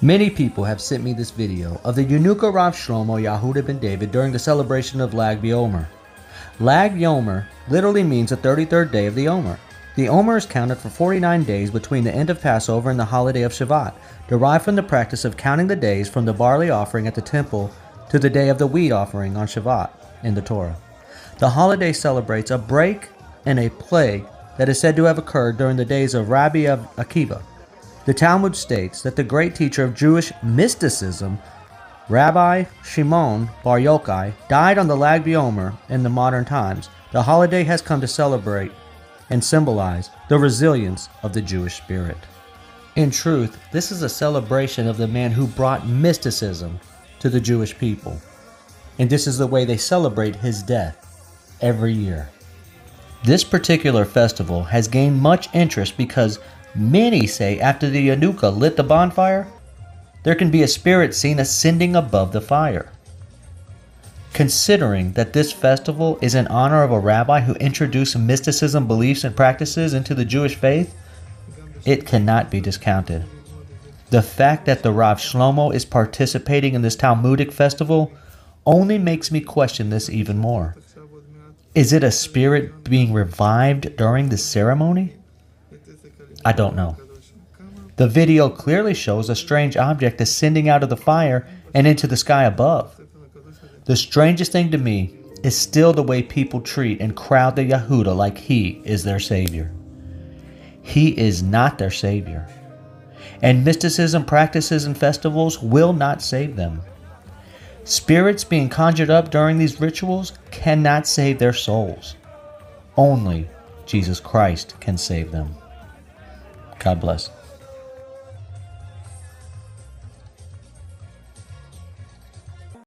Many people have sent me this video of the Yenuka Rav Shlomo Yehuda ben David during the celebration of Lag BaOmer. Lag BaOmer literally means the 33rd day of the Omer. The Omer is counted for 49 days between the end of Passover and the holiday of Shavat, derived from the practice of counting the days from the barley offering at the temple to the day of the wheat offering on Shavat in the Torah. The holiday celebrates a break and a plague that is said to have occurred during the days of Rabbi Akiva. The Talmud states that the great teacher of Jewish mysticism, Rabbi Shimon Bar Yochai, died on the Lag BaOmer in the modern times. The holiday has come to celebrate and symbolize the resilience of the Jewish spirit. In truth, this is a celebration of the man who brought mysticism to the Jewish people. And this is the way they celebrate his death every year. This particular festival has gained much interest because many say after the Yenuka lit the bonfire, there can be a spirit seen ascending above the fire. Considering that this festival is in honor of a rabbi who introduced mysticism beliefs and practices into the Jewish faith, it cannot be discounted. The fact that the Rav Shlomo is participating in this Talmudic festival only makes me question this even more. Is it a spirit being revived during the ceremony? I don't know. The video clearly shows a strange object ascending out of the fire and into the sky above. The strangest thing to me is still the way people treat and crowd the Yehuda like he is their savior. He is not their savior. And mysticism practices and festivals will not save them. Spirits being conjured up during these rituals cannot save their souls. Only Jesus Christ can save them. God bless.